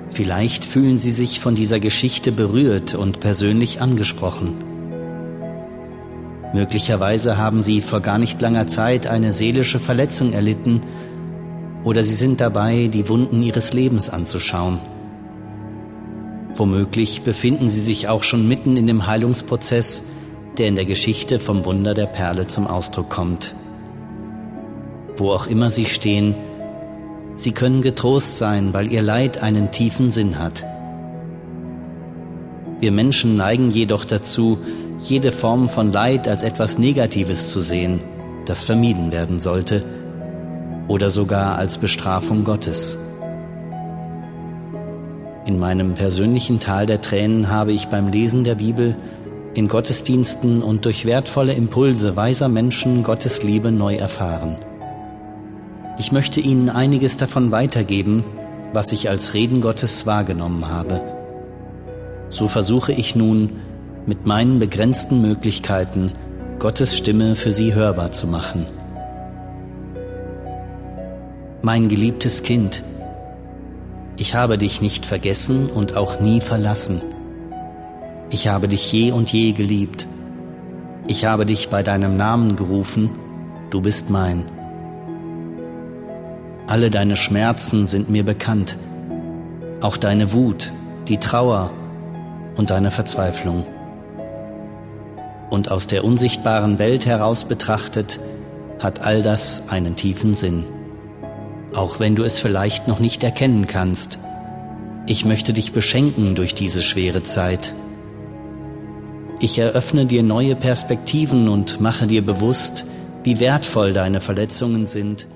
Vielleicht fühlen Sie sich von dieser Geschichte berührt und persönlich angesprochen. Möglicherweise haben Sie vor gar nicht langer Zeit eine seelische Verletzung erlitten oder Sie sind dabei, die Wunden Ihres Lebens anzuschauen. Womöglich befinden Sie sich auch schon mitten in dem Heilungsprozess, der in der Geschichte vom Wunder der Perle zum Ausdruck kommt. Wo auch immer Sie stehen, Sie können getrost sein, weil Ihr Leid einen tiefen Sinn hat. Wir Menschen neigen jedoch dazu, jede Form von Leid als etwas Negatives zu sehen, das vermieden werden sollte, oder sogar als Bestrafung Gottes. In meinem persönlichen Tal der Tränen habe ich beim Lesen der Bibel, in Gottesdiensten und durch wertvolle Impulse weiser Menschen Gottes Liebe neu erfahren. Ich möchte Ihnen einiges davon weitergeben, was ich als Reden Gottes wahrgenommen habe. So versuche ich nun, mit meinen begrenzten Möglichkeiten Gottes Stimme für Sie hörbar zu machen. Mein geliebtes Kind, ich habe dich nicht vergessen und auch nie verlassen. Ich habe dich je und je geliebt. Ich habe dich bei deinem Namen gerufen, du bist mein. Alle deine Schmerzen sind mir bekannt, auch deine Wut, die Trauer und deine Verzweiflung. Und aus der unsichtbaren Welt heraus betrachtet, hat all das einen tiefen Sinn. Auch wenn du es vielleicht noch nicht erkennen kannst, ich möchte dich beschenken durch diese schwere Zeit. Ich eröffne dir neue Perspektiven und mache dir bewusst, wie wertvoll deine Verletzungen sind,